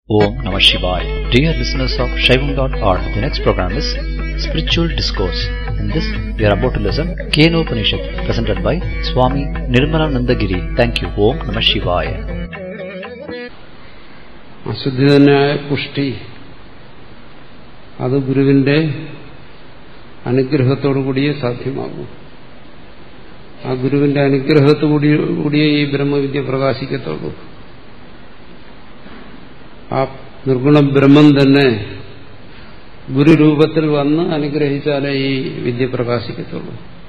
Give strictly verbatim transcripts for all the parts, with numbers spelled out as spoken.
Om Namah Shivaya. Dear listeners of Shaivam dot org, the next program is Spiritual Discourse. In this, we are about to listen Keno Upanishad, presented by Swami Nirmalanandagiri. Thank you. Om Namah Shivaya. അശുദ്ധിതനായ പുഷ്ടി അത് ഗുരുവിന്റെ അനുഗ്രഹത്തോടുകൂടിയേ സാധ്യമാകും. ആ ഗുരുവിന്റെ അനുഗ്രഹത്തോടുകൂടിയേ ഈ ബ്രഹ്മവിദ്യ പ്രകാശിക്കത്തുള്ളൂ. ആ നിർഗുണ ബ്രഹ്മം തന്നെ ഗുരുരൂപത്തിൽ വന്ന് അനുഗ്രഹിച്ചാലേ ഈ വിദ്യ പ്രകാശിക്കത്തുള്ളൂ.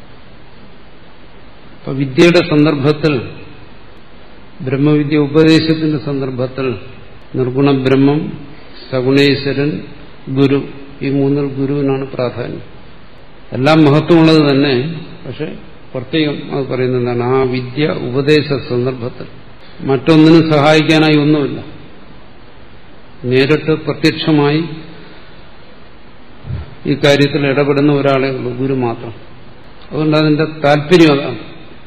അപ്പൊ വിദ്യയുടെ സന്ദർഭത്തിൽ, ബ്രഹ്മവിദ്യ ഉപദേശത്തിന്റെ സന്ദർഭത്തിൽ നിർഗുണ ബ്രഹ്മം, സഗുണേശ്വരൻ, ഗുരു, ഈ മൂന്നിൽ ഗുരുവിനാണ് പ്രാധാന്യം. എല്ലാം മഹത്വമുള്ളത് തന്നെ. പക്ഷെ പ്രത്യേകം അത് പറയുന്നത് എന്താണ്? ആ വിദ്യ ഉപദേശ സന്ദർഭത്തിൽ മറ്റൊന്നിനും സഹായിക്കാനായി ഒന്നുമില്ല. നേരിട്ട് പ്രത്യക്ഷമായി ഈ കാര്യത്തിൽ ഇടപെടുന്ന ഒരാളേ ഉള്ളൂ, ഗുരു മാത്രം. അതുകൊണ്ട് അതിന്റെ താല്പര്യം അതാണ്.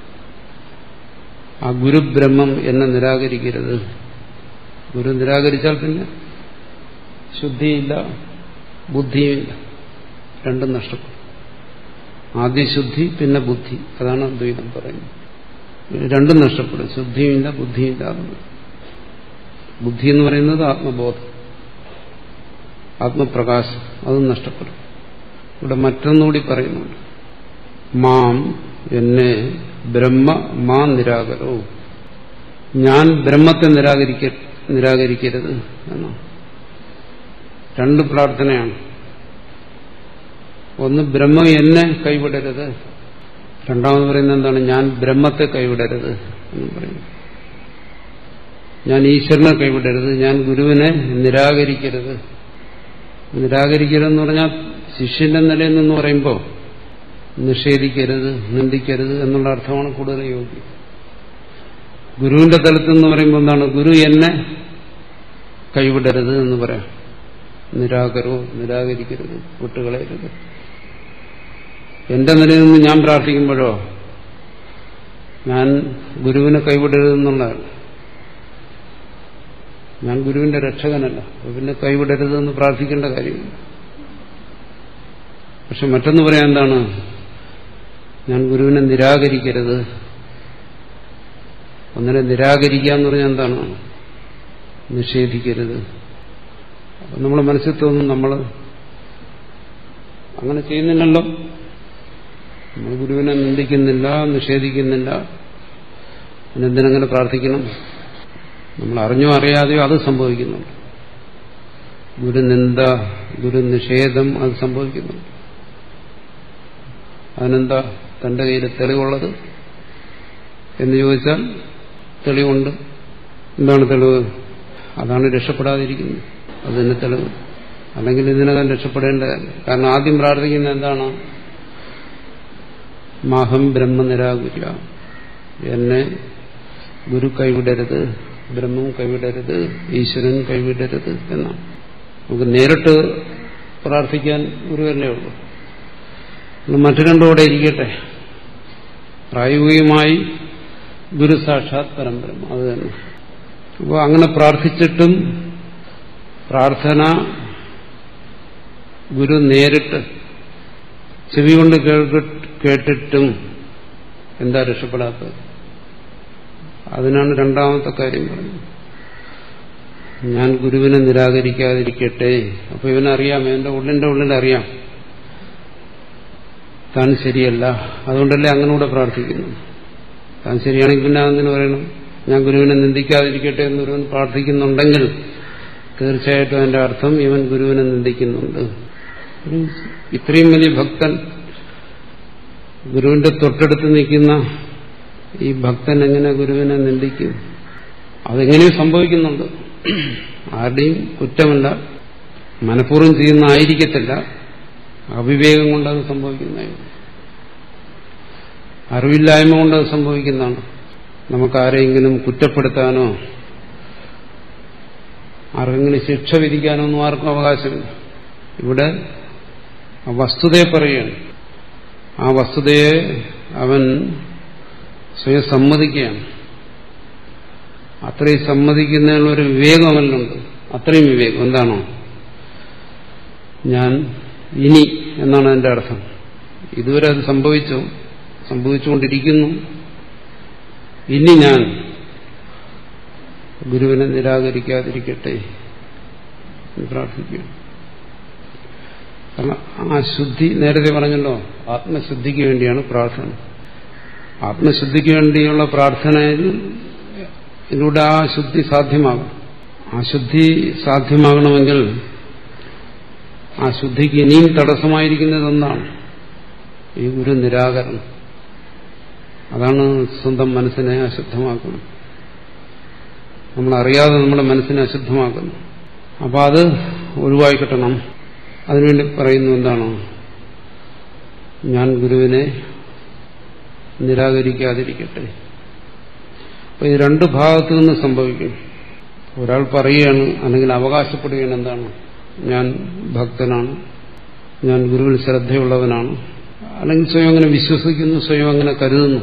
ആ ഗുരുബ്രഹ്മം എന്നെ നിരാകരിക്കരുത്. ഗുരു നിരാകരിച്ചാൽ പിന്നെ ശുദ്ധിയില്ല, ബുദ്ധിയുമില്ല, രണ്ടും നഷ്ടപ്പെടും. ആദ്യ ശുദ്ധി, പിന്നെ ബുദ്ധി. അതാണ് അദ്വൈതം പറയുന്നത്. രണ്ടും നഷ്ടപ്പെടും. ശുദ്ധിയുമില്ല, ബുദ്ധിയില്ല. ബുദ്ധി എന്ന് പറയുന്നത് ആത്മബോധം, ആത്മപ്രകാശം, അതും നഷ്ടപ്പെടും. ഇവിടെ മറ്റൊന്നുകൂടി പറയുന്നുണ്ട്. മാം എന്നെ ബ്രഹ്മ മാ നിരാകരോ, ഞാൻ ബ്രഹ്മത്തെ നിരാകരിക്ക നിരാകരിക്കരുത് എന്നാണ്. രണ്ട് പ്രാർത്ഥനയാണ്. ഒന്ന്, ബ്രഹ്മം എന്നെ കൈവിടരുത്. രണ്ടാമത് പറയുന്നത് എന്താണ്? ഞാൻ ബ്രഹ്മത്തെ കൈവിടരുത് എന്ന് പറയുന്നു. ഞാൻ ഈശ്വരനെ കൈവിടരുത്, ഞാൻ ഗുരുവിനെ നിരാകരിക്കരുത്. നിരാകരിക്കരുതെന്ന് പറഞ്ഞാൽ ശിഷ്യന്റെ നിലയിൽ നിന്ന് പറയുമ്പോൾ നിഷേധിക്കരുത്, നിന്ദിക്കരുത് എന്നുള്ള അർത്ഥമാണ് കൂടുതൽ യോഗ്യം. ഗുരുവിന്റെ തലത്തിൽ നിന്ന് പറയുമ്പോൾ എന്താണ്? ഗുരു എന്നെ കൈവിടരുത് എന്ന് പറയാം. നിരാകരോ, നിരാകരിക്കരുത്, വിട്ടുകളയരുത്. എന്റെ നിലയിൽ നിന്ന് ഞാൻ പ്രാർത്ഥിക്കുമ്പോഴോ ഞാൻ ഗുരുവിനെ കൈവിടരുതെന്നുള്ളതാണ്. ഞാൻ ഗുരുവിന്റെ രക്ഷകനല്ല, പിന്നെ കൈവിടരുതെന്ന് പ്രാർത്ഥിക്കേണ്ട കാര്യമില്ല. പക്ഷെ മറ്റൊന്ന് പറയാൻ എന്താണ്? ഞാൻ ഗുരുവിനെ നിരാകരിക്കരുത്. ഒന്നിനെ നിരാകരിക്കുക എന്ന് പറഞ്ഞാൽ എന്താണ്? നിഷേധിക്കരുത്. അപ്പം നമ്മളെ മനസ്സിൽ തോന്നും നമ്മൾ അങ്ങനെ ചെയ്യുന്നില്ലല്ലോ, നമ്മൾ ഗുരുവിനെ നിന്ദിക്കുന്നില്ല, നിഷേധിക്കുന്നില്ല, പിന്നെന്തിനങ്ങനെ പ്രാർത്ഥിക്കണം? നമ്മൾ അറിഞ്ഞോ അറിയാതെയോ അത് സംഭവിക്കുന്നുണ്ട്. ഗുരുനിന്ദ, ഗുരുനിഷേധം അത് സംഭവിക്കുന്നുണ്ട്. അതിനെന്താ തന്റെ കയ്യിൽ തെളിവുള്ളത് എന്ന് ചോദിച്ചാൽ തെളിവുണ്ട്. എന്താണ് തെളിവ്? അതാണ് രക്ഷപ്പെടാതിരിക്കുന്നത്. അതിന് തെളിവ്. അല്ലെങ്കിൽ ഇതിനകം രക്ഷപ്പെടേണ്ടതല്ല. കാരണം ആദ്യം പ്രാർത്ഥിക്കുന്നത് എന്താണ്? മാഹം ബ്രഹ്മ നിരാകുര്യ, എന്നെ ഗുരു കൈവിടരുത്, ബ്രഹ്മം കൈവിടരുത്, ഈശ്വരൻ കൈവിടരുത് എന്നാണ്. നമുക്ക് നേരിട്ട് പ്രാർത്ഥിക്കാൻ ഗുരുവല്ലേ ഉള്ളൂ. മറ്റു രണ്ടോടെ ഇരിക്കട്ടെ. പ്രായോഗികമായി ഗുരു സാക്ഷാത് പരബ്രഹ്മം, അത് തന്നെ. അപ്പോൾ അങ്ങനെ പ്രാർത്ഥിച്ചിട്ടും പ്രാർത്ഥന ഗുരു നേരിട്ട് ചെവി കൊണ്ട് കേട്ടിട്ടും എന്താ രക്ഷപ്പെടാത്തത്? അതിനാണ് രണ്ടാമത്തെ കാര്യം പറയുന്നത്. ഞാൻ ഗുരുവിനെ നിരാകരിക്കാതിരിക്കട്ടെ. അപ്പൊ ഇവനറിയാം, എന്റെ ഉള്ളിന്റെ ഉള്ളിലറിയാം താൻ ശരിയല്ല. അതുകൊണ്ടല്ലേ അങ്ങനൂടെ പ്രാർത്ഥിക്കുന്നു. താൻ ശരിയാണെങ്കിൽ പിന്നെ അതെന്ന് പറയണം? ഞാൻ ഗുരുവിനെ നിന്ദിക്കാതിരിക്കട്ടെ എന്നൊരുവൻ പ്രാർത്ഥിക്കുന്നുണ്ടെങ്കിൽ തീർച്ചയായിട്ടും അതിന്റെ അർത്ഥം ഇവൻ ഗുരുവിനെ നിന്ദിക്കുന്നുണ്ട്. ഇത്രയും വലിയ ഭക്തൻ, ഗുരുവിന്റെ തൊട്ടടുത്ത് നിൽക്കുന്ന ഈ ഭക്തൻ എങ്ങനെ ഗുരുവിനെ നിന്ദിക്കും? അതെങ്ങനെയും സംഭവിക്കുന്നുണ്ട്. ആരുടെയും കുറ്റമല്ല, മനഃപൂർവ്വം ചെയ്യുന്നതായിരിക്കത്തില്ല, അവിവേകം കൊണ്ടത് സംഭവിക്കുന്നതാണ്, അറിവില്ലായ്മ കൊണ്ടത് സംഭവിക്കുന്നതാണ്. നമുക്കാരെങ്കിലും കുറ്റപ്പെടുത്താനോ ആർക്കെങ്കിലും ശിക്ഷ വിധിക്കാനോ ഒന്നും ആർക്കും അവകാശമില്ല. ഇവിടെ ആ വസ്തുതയെ പറയുകയാണ്. ആ വസ്തുതയെ അവൻ സ്വയം സമ്മതിക്കുകയാണ്. അത്രയും സമ്മതിക്കുന്നതിനുള്ളൊരു വിവേകം അവനുണ്ട്. അത്രയും വിവേകം. എന്താണോ ഞാൻ ഇനി എന്നാണ് അതിന്റെ അർത്ഥം. ഇതുവരെ അത് സംഭവിച്ചു, സംഭവിച്ചുകൊണ്ടിരിക്കുന്നു. ഇനി ഞാൻ ഗുരുവിനെ നിരാകരിക്കാതിരിക്കട്ടെ എന്ന് പ്രാർത്ഥിക്കുക. കാരണം ആ ശുദ്ധി നേരത്തെ പറഞ്ഞല്ലോ, ആത്മശുദ്ധിക്ക് വേണ്ടിയാണ് പ്രാർത്ഥന. ആത്മശുദ്ധിക്ക് വേണ്ടിയുള്ള പ്രാർത്ഥനയിൽ ഇതിലൂടെ ആ ശുദ്ധി സാധ്യമാകും. ആ ശുദ്ധി സാധ്യമാകണമെങ്കിൽ ആ ശുദ്ധിക്ക് ഇനിയും തടസ്സമായിരിക്കുന്നത് ഒന്നാണ് ഈ ഗുരു നിരാകരണം. അതാണ് സ്വന്തം മനസ്സിനെ അശുദ്ധമാക്കുന്നത്. നമ്മളറിയാതെ നമ്മുടെ മനസ്സിനെ അശുദ്ധമാക്കുന്നു. അപ്പോൾ അത് ഒഴിവായി കിട്ടണം. അതിനുവേണ്ടി പറയുന്നു എന്താണോ, ഞാൻ ഗുരുവിനെ നിരാകരിക്കാതിരിക്കട്ടെ. അപ്പൊ ഇത് രണ്ട് ഭാഗത്തു നിന്ന് സംഭവിക്കും. ഒരാൾ പറയുകയാണ്, അല്ലെങ്കിൽ അവകാശപ്പെടുകയാണ്, എന്താണ്, ഞാൻ ഭക്തനാണ്, ഞാൻ ഗുരുവിൽ ശ്രദ്ധയുള്ളവനാണ്, അല്ലെങ്കിൽ സ്വയം അങ്ങനെ വിശ്വസിക്കുന്നു, സ്വയം അങ്ങനെ കരുതുന്നു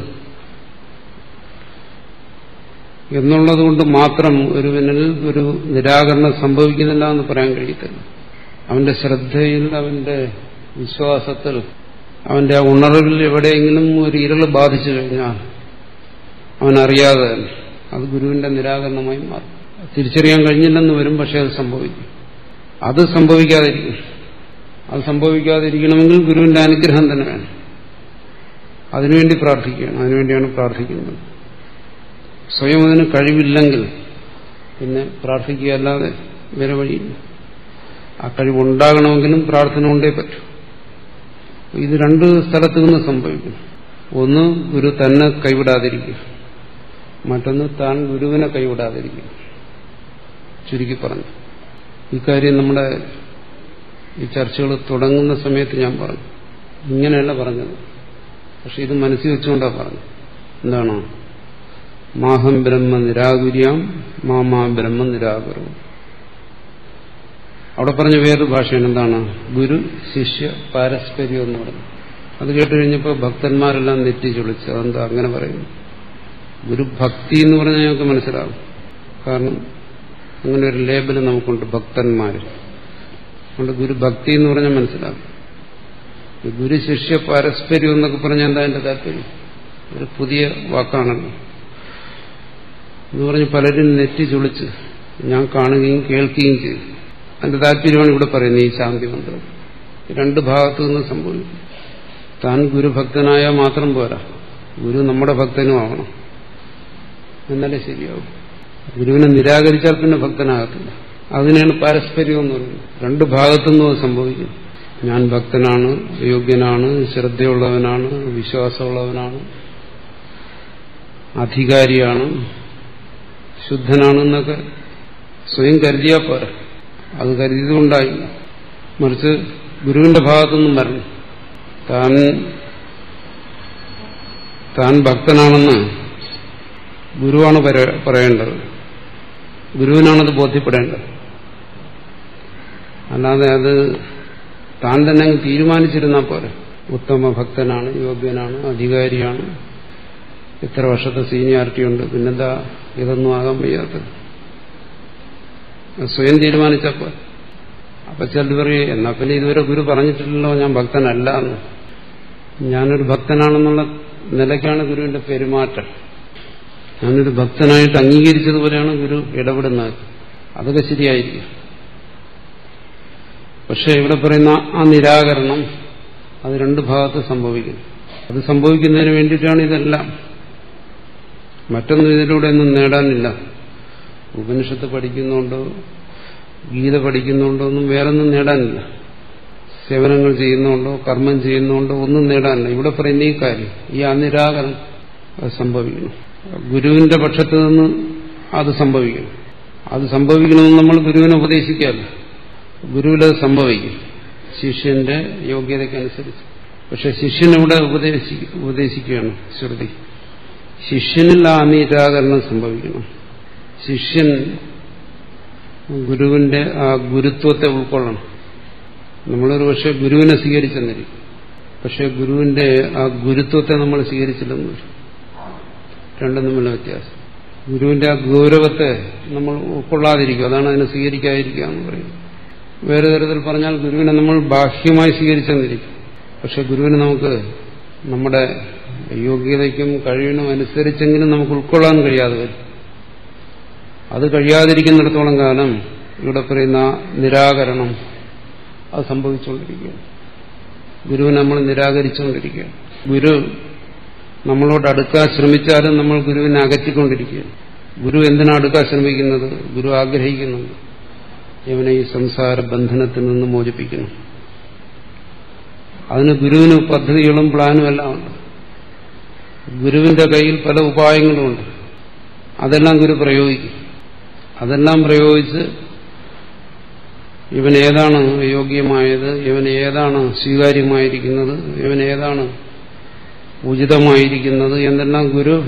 എന്നുള്ളതുകൊണ്ട് മാത്രം ഒരുവനിൽ ഒരു നിരാകരണം സംഭവിക്കുന്നില്ല എന്ന് പറയാൻ കഴിയത്തില്ല. അവന്റെ ശ്രദ്ധയിൽ, അവന്റെ വിശ്വാസത്തിൽ, അവന്റെ ആ ഉണർവിൽ എവിടെയെങ്കിലും ഒരു ഇരുള് ബാധിച്ചു കഴിഞ്ഞാൽ അവനറിയാതെ അത് ഗുരുവിന്റെ നിരാകരണമായി മാറും. തിരിച്ചറിയാൻ കഴിഞ്ഞില്ലെന്ന് വരും, പക്ഷെ അത് സംഭവിക്കും. അത് സംഭവിക്കാതിരിക്കും. അത് സംഭവിക്കാതിരിക്കണമെങ്കിൽ ഗുരുവിന്റെ അനുഗ്രഹം തന്നെ വേണം. അതിനുവേണ്ടി പ്രാർത്ഥിക്കുകയാണ്. അതിനുവേണ്ടിയാണ് പ്രാർത്ഥിക്കുന്നത്. സ്വയം അതിന് കഴിവില്ലെങ്കിൽ പിന്നെ പ്രാർത്ഥിക്കുകയല്ലാതെ വേറെ വഴിയില്ല. ആ കഴിവുണ്ടാകണമെങ്കിലും പ്രാർത്ഥന കൊണ്ടേ പറ്റൂ. ഇത് രണ്ട് സ്ഥലത്തു നിന്ന് സംഭവിക്കും. ഒന്ന് ഗുരു തന്നെ കൈവിടാതിരിക്കുക, മറ്റൊന്ന് താൻ ഗുരുവിനെ കൈവിടാതിരിക്കുക. ചുരുക്കി പറഞ്ഞു, ഇക്കാര്യം നമ്മുടെ ഈ ചർച്ചകൾ തുടങ്ങുന്ന സമയത്ത് ഞാൻ പറഞ്ഞു. ഇങ്ങനെയല്ല പറഞ്ഞത്, പക്ഷെ ഇത് മനസ്സിൽ വെച്ചുകൊണ്ടാണ് പറഞ്ഞത്. എന്താണോ, മാഹം ബ്രഹ്മ നിരാകുര്യാം മാമാ ബ്രഹ്മ നിരാകുരവും. അവിടെ പറഞ്ഞ വേറൊരു ഭാഷയാണ്. എന്താണ്, ഗുരു ശിഷ്യ പാരസ്പര്യം എന്ന് പറഞ്ഞു. അത് കേട്ട് കഴിഞ്ഞപ്പോൾ ഭക്തന്മാരെല്ലാം നെറ്റി ചൊളിച്ചു. അതെന്താ അങ്ങനെ പറയുന്നു? ഗുരുഭക്തി എന്ന് പറഞ്ഞാൽ ഞങ്ങൾക്ക് മനസ്സിലാവും. കാരണം അങ്ങനെ ഒരു ലേബൽ നമുക്കുണ്ട്, ഭക്തന്മാർ. അതുകൊണ്ട് ഗുരുഭക്തി എന്ന് പറഞ്ഞാൽ മനസ്സിലാവും. ഗുരു ശിഷ്യ പാരസ്പര്യം എന്നൊക്കെ പറഞ്ഞാൽ എന്താ അതിന്റെ താല്പര്യം? ഒരു പുതിയ വാക്കാണല്ലോ എന്ന് പറഞ്ഞ് പലരും നെറ്റി ചൊളിച്ച് ഞാൻ കാണുകയും കേൾക്കുകയും ചെയ്തു. അതിന്റെ താല്പര്യമാണ് ഇവിടെ പറയുന്നത്. ഈ ശാന്തി മന്ത്രം രണ്ട് ഭാഗത്തു നിന്ന് സംഭവിക്കും. താൻ ഗുരുഭക്തനായാൽ മാത്രം പോരാ, ഗുരു നമ്മുടെ ഭക്തനും ആവണം, എന്നാലേ ശരിയാവും. ഗുരുവിനെ നിരാകരിച്ചാൽ പിന്നെ ഭക്തനാകത്തില്ല. അതിനാണ് പാരസ്പര്യം എന്ന് പറയുന്നത്. രണ്ട് ഭാഗത്തുനിന്നും അത് സംഭവിക്കും. ഞാൻ ഭക്തനാണ്, യോഗ്യനാണ്, ശ്രദ്ധയുള്ളവനാണ്, വിശ്വാസമുള്ളവനാണ്, അധികാരിയാണ്, ശുദ്ധനാണെന്നൊക്കെ സ്വയം കരുതിയാൽ പോരാ. അത് കരുതിയതുകൊണ്ടായില്ല, മറിച്ച് ഗുരുവിന്റെ ഭാഗത്തുനിന്നും വരണം. താൻ താൻ ഭക്തനാണെന്ന് ഗുരുവാണ് പറയേണ്ടത്, ഗുരുവിനാണത് ബോധ്യപ്പെടേണ്ടത്. അല്ലാതെ അത് താൻ തന്നെ അങ്ങ് തീരുമാനിച്ചിരുന്നാൽ പോരെ. ഉത്തമ ഭക്തനാണ്, യോഗ്യനാണ്, അധികാരിയാണ്, ഇത്ര വർഷത്തെ സീനിയോറിറ്റി ഉണ്ട്, പിന്നെന്താ ഇതൊന്നും ആകാൻ വയ്യാത്തത്. സ്വയം തീരുമാനിച്ചാൽ പോരെ. അപ്പൊ ചിലർ പറയും, എന്നാ പിന്നെ ഇതുവരെ ഗുരു പറഞ്ഞിട്ടില്ലല്ലോ ഞാൻ ഭക്തനല്ല എന്ന്. ഞാനൊരു ഭക്തനാണെന്നുള്ള നിലയ്ക്കാണ് ഗുരുവിന്റെ പെരുമാറ്റം. ഞാനൊരു ഭക്തനായിട്ട് അംഗീകരിച്ചതുപോലെയാണ് ഗുരു ഇടപെടുന്നത്. അതൊക്കെ ശരിയായിരിക്കും. പക്ഷെ ഇവിടെ പറയുന്ന ആ നിരാകരണം അത് രണ്ട് ഭാഗത്ത് സംഭവിക്കുന്നു. അത് സംഭവിക്കുന്നതിന് വേണ്ടിയിട്ടാണ് ഇതെല്ലാം. മറ്റൊന്നും ഇതിലൂടെ ഒന്നും നേടാനില്ല. ഉപനിഷത്ത് പഠിക്കുന്നുണ്ടോ, ഗീത പഠിക്കുന്നുണ്ടോ ഒന്നും വേറൊന്നും നേടാനില്ല. സേവനങ്ങൾ ചെയ്യുന്നുണ്ടോ, കർമ്മം ചെയ്യുന്നുണ്ടോ ഒന്നും നേടാനില്ല. ഇവിടെ പറയുന്ന ഈ കാര്യം, ഈ അനിരാകരണം അത് സംഭവിക്കണം. ഗുരുവിന്റെ പക്ഷത്ത് നിന്ന് അത് സംഭവിക്കണം. അത് സംഭവിക്കണമെന്ന് നമ്മൾ ഗുരുവിനെ ഉപദേശിക്കാമല്ലോ. ഗുരുവിലത് സംഭവിക്കും ശിഷ്യന്റെ യോഗ്യതയ്ക്കനുസരിച്ച്. പക്ഷെ ശിഷ്യനിവിടെ ഉപദേശി ഉപദേശിക്കുകയാണ് ശ്രുതി. ശിഷ്യനിൽ ആ അനിരാകരണം സംഭവിക്കണം. ശിഷ്യൻ ഗുരുവിന്റെ ആ ഗുരുത്വത്തെ ഉൾക്കൊള്ളണം. നമ്മളൊരു പക്ഷെ ഗുരുവിനെ സ്വീകരിച്ചെന്നിരിക്കും, പക്ഷെ ഗുരുവിന്റെ ആ ഗുരുത്വത്തെ നമ്മൾ സ്വീകരിച്ചില്ലെന്ന് വരും. രണ്ടും തമ്മിലുള്ള വ്യത്യാസം. ഗുരുവിന്റെ ആ ഗൗരവത്തെ നമ്മൾ ഉൾക്കൊള്ളാതിരിക്കും. അതാണ് അതിനെ സ്വീകരിക്കാതിരിക്കുക എന്ന് പറയും. വേറെ തരത്തിൽ പറഞ്ഞാൽ ഗുരുവിനെ നമ്മൾ ബാഹ്യമായി സ്വീകരിച്ചെന്നിരിക്കും. പക്ഷെ ഗുരുവിനെ നമുക്ക് നമ്മുടെ യോഗ്യതയ്ക്കും കഴിവിനും അനുസരിച്ചെങ്കിലും നമുക്ക് ഉൾക്കൊള്ളാൻ കഴിയാതെ വരും. അത് കഴിയാതിരിക്കുന്നിടത്തോളം കാലം ഇവിടെ പറയുന്ന നിരാകരണം അത് സംഭവിച്ചുകൊണ്ടിരിക്കുകയാണ്. ഗുരുവിനെ നമ്മൾ നിരാകരിച്ചുകൊണ്ടിരിക്കുകയാണ്. ഗുരു നമ്മളോട് അടുക്കാൻ ശ്രമിച്ചാലും നമ്മൾ ഗുരുവിനെ അകറ്റിക്കൊണ്ടിരിക്കുകയാണ്. ഗുരു എന്തിനാണ് അടുക്കാൻ ശ്രമിക്കുന്നത്? ഗുരു ആഗ്രഹിക്കുന്നുണ്ട് ഇവനെ ഈ സംസാര ബന്ധനത്തിൽ നിന്ന് മോചിപ്പിക്കണം. അതിന് ഗുരുവിന് പദ്ധതികളും പ്ലാനും എല്ലാം ഉണ്ട്. ഗുരുവിന്റെ കയ്യിൽ പല ഉപായങ്ങളുമുണ്ട്. അതെല്ലാം ഗുരു പ്രയോഗിക്കും. അതെല്ലാം പ്രയോഗിച്ച് ഇവൻ ഏതാണ് യോഗ്യമായത്, ഇവൻ ഏതാണ് സ്വീകാര്യമായിരിക്കുന്നത്, ഇവൻ ഏതാണ് ഉചിതമായിരിക്കുന്നത് എന്നെല്ലാം ഗുരു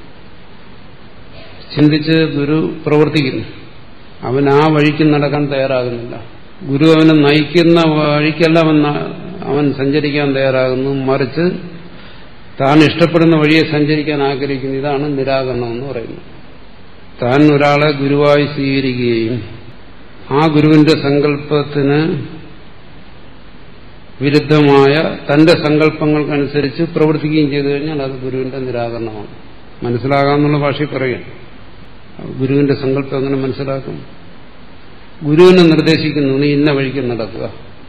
ചിന്തിച്ച് ഗുരു പ്രവർത്തിക്കുന്നു. അവൻ ആ വഴിക്ക് നടക്കാൻ തയ്യാറാകുന്നില്ല. ഗുരു അവനെ നയിക്കുന്ന വഴിക്കല്ല അവൻ അവൻ സഞ്ചരിക്കാൻ തയ്യാറാകുന്നു. മറിച്ച് താൻ ഇഷ്ടപ്പെടുന്ന വഴിയെ സഞ്ചരിക്കാൻ ആഗ്രഹിക്കുന്നു. ഇതാണ് നിരാകരണം എന്ന് പറയുന്നത്. താൻ ഒരാളെ ഗുരുവായി സ്വീകരിക്കുകയും ആ ഗുരുവിന്റെ സങ്കല്പത്തിന് വിരുദ്ധമായ തന്റെ സങ്കല്പങ്ങൾക്കനുസരിച്ച് പ്രവർത്തിക്കുകയും ചെയ്തു കഴിഞ്ഞാൽ അത് ഗുരുവിന്റെ നിരാകരണമാണ്. മനസ്സിലാകാമെന്നുള്ള ഭാഷയിൽ പറയാം. ഗുരുവിന്റെ സങ്കല്പം എങ്ങനെ മനസ്സിലാക്കും? ഗുരുവിനെ നിർദ്ദേശിക്കുന്നു, നീ ഇന്ന വഴിക്ക് നടക്കുക,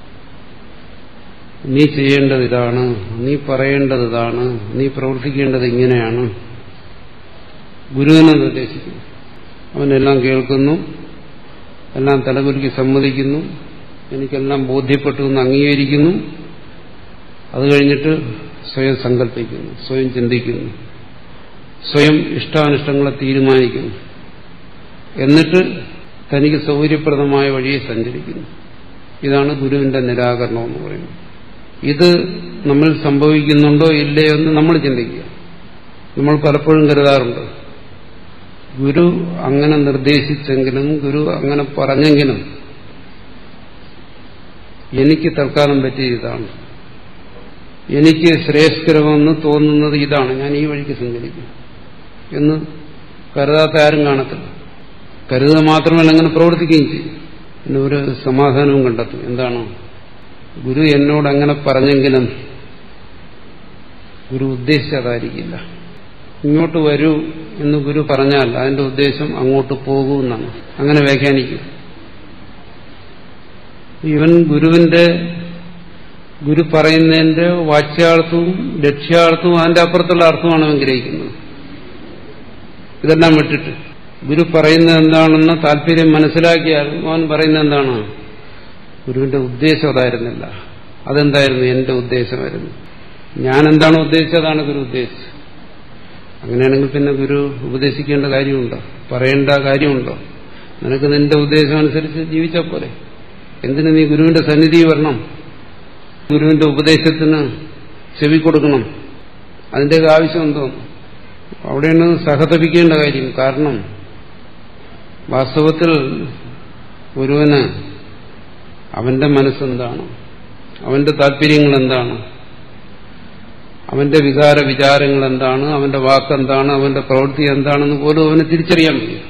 നീ ചെയ്യേണ്ടത് ഇതാണ്, നീ പറയേണ്ടത് ഇതാണ്, നീ പ്രവർത്തിക്കേണ്ടത് ഇങ്ങനെയാണ്. ഗുരുവിനെ നിർദ്ദേശിക്കുന്നു. അവനെല്ലാം കേൾക്കുന്നു, എല്ലാം തലകുലുക്കി സമ്മതിക്കുന്നു, എനിക്കെല്ലാം ബോധ്യപ്പെട്ടു എന്ന് അംഗീകരിക്കുന്നു. അത് കഴിഞ്ഞിട്ട് സ്വയം സങ്കല്പിക്കുന്നു, സ്വയം ചിന്തിക്കുന്നു, സ്വയം ഇഷ്ടാനിഷ്ടങ്ങളെ തീരുമാനിക്കുന്നു. എന്നിട്ട് തനിക്ക് സൗകര്യപ്രദമായ വഴിയെ സഞ്ചരിക്കുന്നു. ഇതാണ് ഗുരുവിന്റെ നിരാകരണം എന്ന് പറയുന്നത്. ഇത് നമ്മൾ സംഭവിക്കുന്നുണ്ടോ ഇല്ലയോ എന്ന് നമ്മൾ ചിന്തിക്കുക. നമ്മൾ പലപ്പോഴും കരുതാറുണ്ട്, ഗുരു അങ്ങനെ നിർദ്ദേശിച്ചെങ്കിലും ഗുരു അങ്ങനെ പറഞ്ഞെങ്കിലും എനിക്ക് തൽക്കാലം പറ്റിയ ഇതാണ്, എനിക്ക് ശ്രേയസ്കരമെന്ന് തോന്നുന്നത് ഇതാണ്, ഞാൻ ഈ വഴിക്ക് സഞ്ചരിക്കും എന്ന് കരുതാത്ത ആരും കാണത്തില്ല. കരുതുക മാത്രമല്ല അങ്ങനെ പ്രവർത്തിക്കുകയും ചെയ്യും. പിന്നെ ഒരു സമാധാനവും കണ്ടെത്തും. എന്താണ്? ഗുരു എന്നോട് അങ്ങനെ പറഞ്ഞെങ്കിലും ഗുരു ഉദ്ദേശിച്ചതായിരിക്കില്ല. ഇങ്ങോട്ട് വരൂ എന്ന് ഗുരു പറഞ്ഞാൽ അതിന്റെ ഉദ്ദേശം അങ്ങോട്ട് പോകൂ എന്നാണ്. അങ്ങനെ വ്യാഖ്യാനിക്കും. ഇവൻ ഗുരുവിന്റെ ഗുരു പറയുന്നതിന്റെ വാച്യാർത്ഥവും ലക്ഷ്യാർത്ഥവും അതിന്റെ അപ്പുറത്തുള്ള അർത്ഥമാണ് അവൻ ഗ്രഹിക്കുന്നത്. ഇതെല്ലാം വിട്ടിട്ട് ഗുരു പറയുന്നത് എന്താണെന്ന് താല്പര്യം മനസ്സിലാക്കിയാൽ അവൻ പറയുന്നത് എന്താണ്? ഗുരുവിന്റെ ഉദ്ദേശം അതായിരുന്നില്ല, അതെന്തായിരുന്നു? എന്റെ ഉദ്ദേശമായിരുന്നു. ഞാൻ എന്താണ് ഉദ്ദേശിച്ചതാണ് ഗുരു ഉദ്ദേശിച്ചത്. അങ്ങനെയാണെങ്കിൽ പിന്നെ ഗുരു ഉപദേശിക്കേണ്ട കാര്യമുണ്ടോ? പറയേണ്ട കാര്യമുണ്ടോ? നിനക്ക് നിന്റെ ഉദ്ദേശം അനുസരിച്ച് ജീവിച്ചാൽ പോലെ. എന്തിനു നീ ഗുരുവിന്റെ സന്നിധി വരണം? ഗുരുവിന്റെ ഉപദേശത്തിന് ചെവി കൊടുക്കണം? അതിന്റെയൊക്കെ ആവശ്യം എന്തോ? അവിടെയാണ് സഹതപിക്കേണ്ട കാര്യം. കാരണം വാസ്തവത്തിൽ ഗുരുവിന് അവന്റെ മനസ്സെന്താണ്, അവന്റെ താല്പര്യങ്ങൾ എന്താണ്, അവന്റെ വികാര വിചാരങ്ങൾ എന്താണ്, അവന്റെ വാക്കെന്താണ്, അവന്റെ പ്രവൃത്തി എന്താണെന്ന് പോലും അവന് തിരിച്ചറിയാൻ കഴിയും.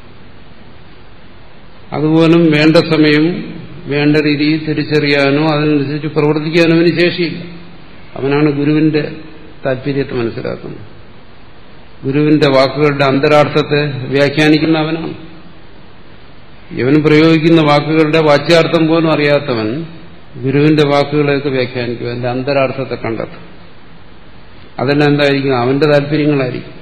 അതുപോലും വേണ്ട സമയം വേണ്ട രീതിയിൽ തിരിച്ചറിയാനോ അതിനനുസരിച്ച് പ്രവർത്തിക്കാനോ അവന് ശേഷിയില്ല. അവനാണ് ഗുരുവിന്റെ താല്പര്യത്തെ മനസ്സിലാക്കുന്നത്. ഗുരുവിന്റെ വാക്കുകളുടെ അന്തരാർത്ഥത്തെ വ്യാഖ്യാനിക്കുന്ന അവനാണ്. ഇവൻ പ്രയോഗിക്കുന്ന വാക്കുകളുടെ വാച്യാർത്ഥം പോലും അറിയാത്തവൻ ഗുരുവിന്റെ വാക്കുകളെയൊക്കെ വ്യാഖ്യാനിക്കും, അതിന്റെ അന്തരാർത്ഥത്തെ കണ്ടെത്തും. അതെല്ലാം എന്തായിരിക്കും? അവന്റെ താല്പര്യങ്ങളായിരിക്കും.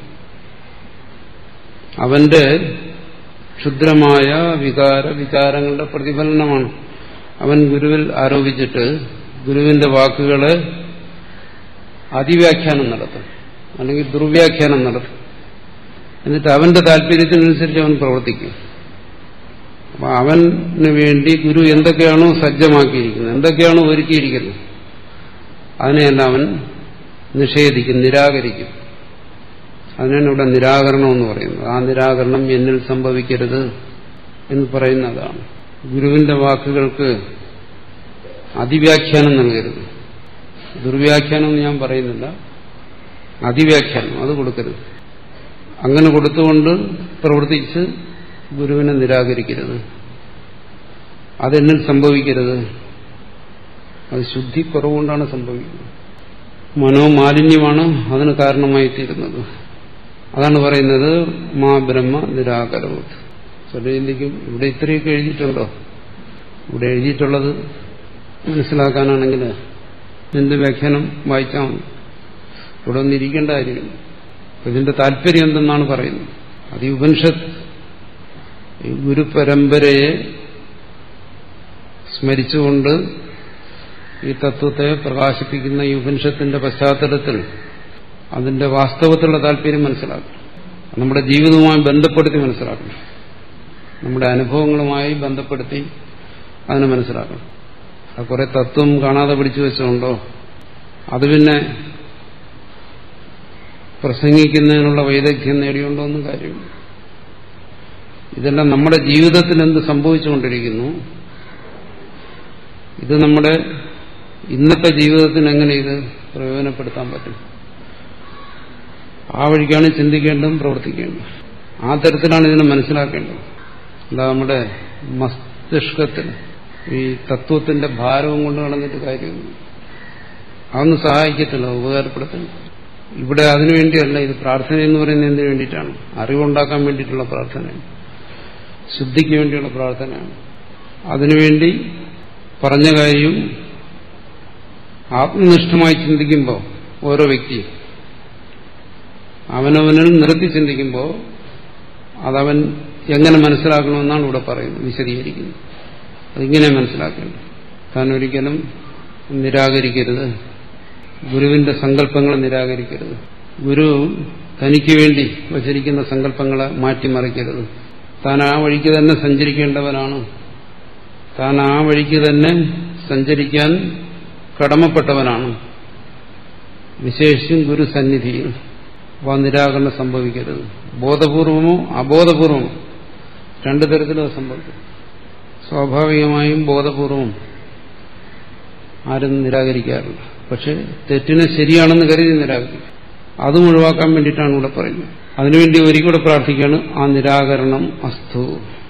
അവന്റെ ക്ഷുദ്രമായ വികാര വിചാരങ്ങളുടെ പ്രതിഫലനമാണ് അവൻ ഗുരുവിൽ ആരോപിച്ചിട്ട് ഗുരുവിന്റെ വാക്കുകളെ അതിവ്യാഖ്യാനം നടത്തും, അല്ലെങ്കിൽ ദുർവ്യാഖ്യാനം നടത്തും. എന്നിട്ട് അവന്റെ താല്പര്യത്തിനനുസരിച്ച് അവൻ പ്രവർത്തിക്കും. അപ്പൊ അവന് വേണ്ടി ഗുരു എന്തൊക്കെയാണോ സജ്ജമാക്കിയിരിക്കുന്നത്, എന്തൊക്കെയാണോ ഒരുക്കിയിരിക്കുന്നത്, അതിനെയെല്ലാം അവൻ നിഷേധിക്കും, നിരാകരിക്കും. അതിനാണ് ഇവിടെ നിരാകരണം എന്ന് പറയുന്നത്. ആ നിരാകരണം എന്നിൽ സംഭവിക്കരുത് എന്ന് പറയുന്നതാണ്. ഗുരുവിന്റെ വാക്കുകൾക്ക് അതിവ്യാഖ്യാനം നൽകരുത്. ദുർവ്യാഖ്യാനം എന്ന് ഞാൻ പറയുന്നില്ല, അതിവ്യാഖ്യാനം അത് കൊടുക്കരുത്. അങ്ങനെ കൊടുത്തുകൊണ്ട് പ്രവർത്തിച്ച് ഗുരുവിനെ നിരാകരിക്കരുത്. അതെന്നിൽ സംഭവിക്കരുത്. അത് ശുദ്ധി കുറവുകൊണ്ടാണ് സംഭവിക്കുന്നത്. മനോമാലിന്യമാണ് അതിന് കാരണമായി തീരുന്നത്. അതാണ് പറയുന്നത് മാ ബ്രഹ്മ നിരാകരോത്. ചിലരിക്കും ഇവിടെ ഇത്രയൊക്കെ എഴുതിയിട്ടുണ്ടോ? ഇവിടെ എഴുതിയിട്ടുള്ളത് മനസ്സിലാക്കാനാണെങ്കിൽ എന്ത് വ്യാഖ്യാനം വായിച്ചാൽ മതി. ഇവിടെ ഒന്നും ഇരിക്കേണ്ട കാര്യമില്ല. ഇതിന്റെ താല്പര്യം എന്തെന്നാണ് പറയുന്നത്. അത് ഈ ഉപനിഷത്ത് ഈ ഗുരുപരമ്പരയെ സ്മരിച്ചുകൊണ്ട് ഈ തത്വത്തെ പ്രകാശിപ്പിക്കുന്ന ഈ ഉപനിഷത്തിന്റെ പശ്ചാത്തലത്തിൽ അതിന്റെ വാസ്തവത്തിലുള്ള താല്പര്യം മനസ്സിലാക്കണം. നമ്മുടെ ജീവിതവുമായി ബന്ധപ്പെടുത്തി മനസ്സിലാക്കണം. നമ്മുടെ അനുഭവങ്ങളുമായി ബന്ധപ്പെടുത്തി അതിനെ മനസ്സിലാക്കണം. അത് കുറെ തത്വം കാണാതെ പിടിച്ചു വെച്ചുകൊണ്ടോ അത് പിന്നെ പ്രസംഗിക്കുന്നതിനുള്ള വൈദഗ്ധ്യം നേടിയുണ്ടോ ഒന്നും കാര്യമില്ല. ഇതെല്ലാം നമ്മുടെ ജീവിതത്തിൽ എന്ത് സംഭവിച്ചുകൊണ്ടിരിക്കുന്നു, ഇത് നമ്മുടെ ഇന്നത്തെ ജീവിതത്തിന് എങ്ങനെ ഇത് പ്രയോജനപ്പെടുത്താൻ പറ്റും, ആ വഴിക്കാണ് ചിന്തിക്കേണ്ടതും പ്രവർത്തിക്കേണ്ടതും. ആ തരത്തിലാണ് ഇതിനെ മനസ്സിലാക്കേണ്ടത്. എന്താ നമ്മുടെ മസ്തിഷ്കത്തിൽ ഈ തത്വത്തിന്റെ ഭാരവും കൊണ്ട് നടന്നിട്ട് കാര്യമൊന്നും അതൊന്നും സഹായിക്കത്തില്ല, ഉപകാരപ്പെടുത്തില്ല. ഇവിടെ അതിനുവേണ്ടിയല്ല. ഇത് പ്രാർത്ഥന എന്ന് പറയുന്നത് എന്തിനു വേണ്ടിയിട്ടാണ്? അറിവുണ്ടാക്കാൻ വേണ്ടിയിട്ടുള്ള പ്രാർത്ഥനയാണ്, ശുദ്ധിക്ക് വേണ്ടിയുള്ള പ്രാർത്ഥനയാണ്. അതിനുവേണ്ടി പറഞ്ഞ കാര്യം ആത്മനിഷ്ഠമായി ചിന്തിക്കുമ്പോൾ ഓരോ വ്യക്തിയും അവനവനിൽ നിർത്തി ചിന്തിക്കുമ്പോൾ അതവൻ എങ്ങനെ മനസ്സിലാക്കണമെന്നാണ് ഇവിടെ പറയുന്നത്, വിശദീകരിക്കുന്നത്. അതിങ്ങനെ മനസ്സിലാക്കേണ്ടത്. താൻ ഒരിക്കലും നിരാകരിക്കരുത്, ഗുരുവിന്റെ സങ്കല്പങ്ങളെ നിരാകരിക്കരുത്. ഗുരു തനിക്ക് വേണ്ടി വച്ചിരിക്കുന്ന സങ്കല്പങ്ങളെ മാറ്റിമറിക്കരുത്. താൻ ആ വഴിക്ക് തന്നെ സഞ്ചരിക്കേണ്ടവനാണ്. താൻ ആ വഴിക്ക് തന്നെ സഞ്ചരിക്കാൻ കടമപ്പെട്ടവനാണ്, വിശേഷിച്ചും ഗുരുസന്നിധിയിൽ. അപ്പോൾ നിരാകരണം സംഭവിക്കരുത്. ബോധപൂർവമോ അബോധപൂർവമോ രണ്ടു തരത്തിലും അത് സംഭവിക്കും. സ്വാഭാവികമായും ബോധപൂർവം ആരും നിരാകരിക്കാറില്ല. പക്ഷെ തെറ്റിനെ ശരിയാണെന്ന് കരുതി നിരാകരിക്കും. അതും ഒഴിവാക്കാൻ വേണ്ടിയിട്ടാണ് ഇവിടെ പറയുന്നത്. അതിനുവേണ്ടി ഒരിക്കലും പ്രാർത്ഥിക്കുകയാണ് ആ നിരാകരണം അസ്തു.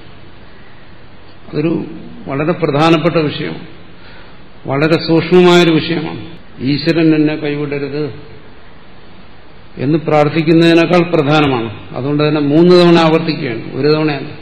അതൊരു വളരെ പ്രധാനപ്പെട്ട വിഷയമാണ്, വളരെ സൂക്ഷ്മമായൊരു വിഷയമാണ്. ഈശ്വരൻ എന്നെ കൈവിടരുത് എന്ന് പ്രാർത്ഥിക്കുന്നതിനേക്കാൾ പ്രധാനമാണ്. അതുകൊണ്ട് തന്നെ മൂന്ന് തവണ ആവർത്തിക്കുകയാണ്, ഒരു തവണയല്ല.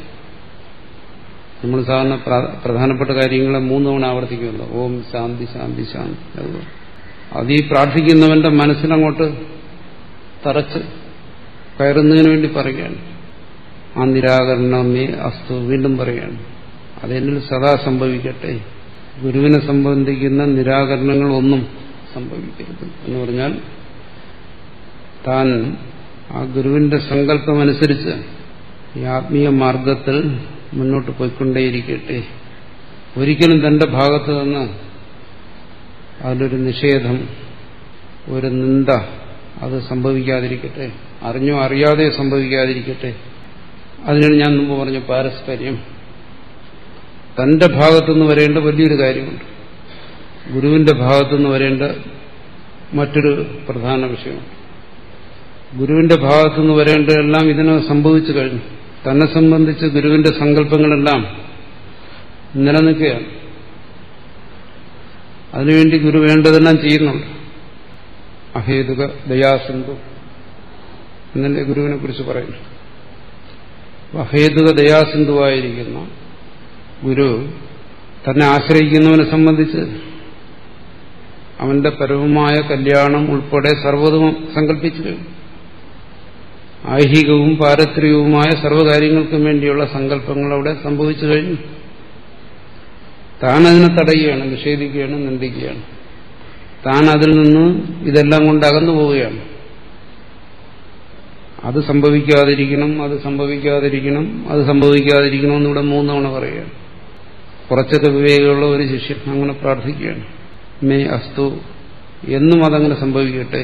നമ്മൾ സാധാരണ പ്രധാനപ്പെട്ട കാര്യങ്ങളെ മൂന്ന് തവണ ആവർത്തിക്കുമല്ലോ. ഓം ശാന്തി ശാന്തി ശാന്തി. അതുപോലെ അത് ഈ പ്രാർത്ഥിക്കുന്നവന്റെ മനസ്സിനങ്ങോട്ട് തറച്ച് കയറുന്നതിന് വേണ്ടി പറയുകയാണ്. ആ നിരാകരണമേ അസ്തു വീണ്ടും പറയുകയാണ്. അതെന്നിൽ സദാ സംഭവിക്കട്ടെ. ഗുരുവിനെ സംബന്ധിക്കുന്ന നിരാകരണങ്ങൾ ഒന്നും സംഭവിക്കരുത് എന്ന് പറഞ്ഞാൽ താൻ ആ ഗുരുവിന്റെ സങ്കല്പമനുസരിച്ച് ഈ ആത്മീയ മാർഗത്തിൽ മുന്നോട്ട് പോയിക്കൊണ്ടേയിരിക്കട്ടെ. ഒരിക്കലും തന്റെ ഭാഗത്ത് നിന്ന് അതിലൊരു നിഷേധം, ഒരു നിന്ദ അത് സംഭവിക്കാതിരിക്കട്ടെ. അറിഞ്ഞോ അറിയാതെയോ സംഭവിക്കാതിരിക്കട്ടെ. അതിനാണ് ഞാൻ മുമ്പ് പറഞ്ഞ പാരസ്പര്യം. തന്റെ ഭാഗത്തുനിന്ന് വരേണ്ട വലിയൊരു കാര്യമുണ്ട്, ഗുരുവിന്റെ ഭാഗത്തുനിന്ന് വരേണ്ട മറ്റൊരു പ്രധാന വിഷയമുണ്ട്. ഗുരുവിന്റെ ഭാഗത്തുനിന്ന് വരേണ്ടതെല്ലാം ഇതിന് സംഭവിച്ചു കഴിഞ്ഞു. തന്നെ സംബന്ധിച്ച് ഗുരുവിന്റെ സങ്കല്പങ്ങളെല്ലാം നിലനിൽക്കുകയാണ്. അതിനുവേണ്ടി ഗുരു വേണ്ടതെല്ലാം ചെയ്യുന്നുണ്ട്. അഹേതുക ദയാസിന്ധു എന്നല്ലേ ഗുരുവിനെ കുറിച്ച് പറയുന്നു. അഹേതുക ദയാസിന്ധുവായിരിക്കുന്ന ഗുരു തന്നെ ആശ്രയിക്കുന്നവനെ സംബന്ധിച്ച് അവന്റെ പരമമായ കല്യാണം ഉൾപ്പെടെ സർവ്വതും സങ്കല്പിച്ചു കഴിഞ്ഞു. ഐഹികവും പാരത്രികവുമായ സർവ്വകാര്യങ്ങൾക്കും വേണ്ടിയുള്ള സങ്കല്പങ്ങൾ അവിടെ സംഭവിച്ചു കഴിഞ്ഞു. താൻ അതിനെ തടയുകയാണ്, നിഷേധിക്കുകയാണ്, നിന്ദിക്കുകയാണ്. താൻ അതിൽ നിന്ന് ഇതെല്ലാം കൊണ്ട് അകന്നു പോവുകയാണ്. അത് സംഭവിക്കാതിരിക്കണം, അത് സംഭവിക്കാതിരിക്കണം, അത് സംഭവിക്കാതിരിക്കണം എന്നിവിടെ മൂന്നവണ പറയുകയാണ്. കുറച്ചൊക്കെ വിവേകമുള്ള ഒരു ശിഷ്യൻ അങ്ങനെ പ്രാർത്ഥിക്കുകയാണ്. മേ അസ്തു, എന്നും അതങ്ങനെ സംഭവിക്കട്ടെ.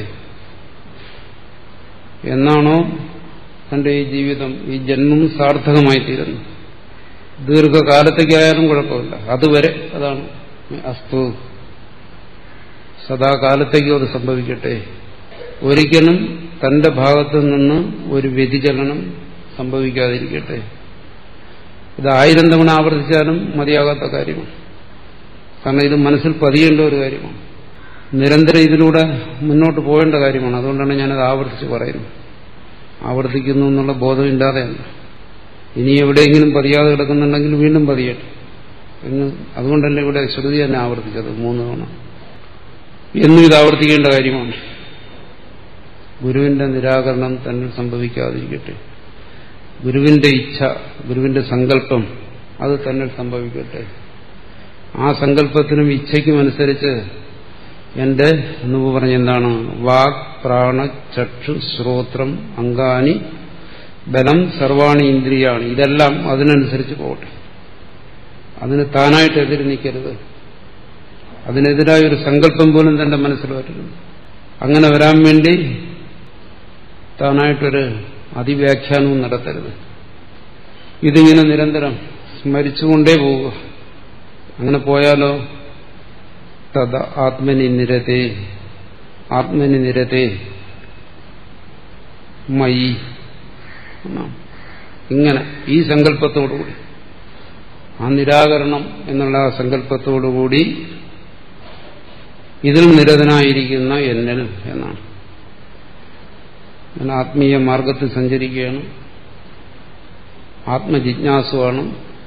എന്നാണോ തന്റെ ഈ ജീവിതം, ഈ ജന്മം സാർത്ഥകമായി തീരുന്നു. ദീർഘകാലത്തേക്കായാലും കുഴപ്പമില്ല, അതുവരെ അതാണ് അസ്തു. സദാകാലത്തേക്കും അത് സംഭവിക്കട്ടെ. ഒരിക്കലും തന്റെ ഭാഗത്തു നിന്ന് ഒരു വ്യതിചലനം സംഭവിക്കാതിരിക്കട്ടെ. ഇത് ആയിരം തവണ ആവർത്തിച്ചാലും മതിയാകാത്ത കാര്യമാണ്. കാരണം ഇത് മനസ്സിൽ പതിയേണ്ട ഒരു കാര്യമാണ്. നിരന്തരം ഇതിലൂടെ മുന്നോട്ട് പോകേണ്ട കാര്യമാണ്. അതുകൊണ്ടാണ് ഞാനത് ആവർത്തിച്ച് പറയുന്നത്. ആവർത്തിക്കുന്നു എന്നുള്ള ബോധമില്ലാതെയല്ല. ഇനി എവിടെയെങ്കിലും പതിയാതെ കിടക്കുന്നുണ്ടെങ്കിൽ വീണ്ടും പതിയട്ടെ എന്ന്. അതുകൊണ്ടല്ലേ ഇവിടെ ശ്രുതി തന്നെ ആവർത്തിച്ചത് മൂന്ന് തവണ. എന്നും ഇത് ആവർത്തിക്കേണ്ട കാര്യമാണ്. ഗുരുവിന്റെ നിരാകരണം തന്നിൽ സംഭവിക്കാതിരിക്കട്ടെ. ഗുരുവിന്റെ ഇച്ഛ, ഗുരുവിന്റെ സങ്കല്പം അത് തന്നിൽ സംഭവിക്കട്ടെ. ആ സങ്കല്പത്തിനും ഇച്ഛയ്ക്കും അനുസരിച്ച് എന്റെ എന്ന് പറഞ്ഞെന്താണ് വാക് പ്രാണ ചക്ഷു ശ്രോത്രം അംഗാനി ബലം സർവാണി ഇന്ദ്രിയാണ്, ഇതെല്ലാം അതിനനുസരിച്ച് പോകട്ടെ. അതിന് താനായിട്ട് എതിര് നിൽക്കരുത്. അതിനെതിരായ ഒരു സങ്കല്പം പോലും തന്റെ മനസ്സിൽ വരരുത്. അങ്ങനെ വരാൻ വേണ്ടി താനായിട്ടൊരു അതിവ്യാഖ്യാനവും നടത്തരുത്. ഇതിങ്ങനെ നിരന്തരം സ്മരിച്ചുകൊണ്ടേ പോവുക. അങ്ങനെ പോയാലോ തദ ആത്മനി നിരതേ ആത്മനി നിരതേ മയി, ഇങ്ങനെ ഈ സങ്കല്പത്തോടുകൂടി, ആ നിരാകരണം എന്നുള്ള ആ സങ്കല്പത്തോടുകൂടി ഇതിൽ നിരതനായിരിക്കുന്ന എന്നിൽ എന്നാണ്. ഞാൻ ആത്മീയ മാർഗത്തിൽ സഞ്ചരിക്കുകയാണ്, ആത്മജിജ്ഞാസുവാണ്,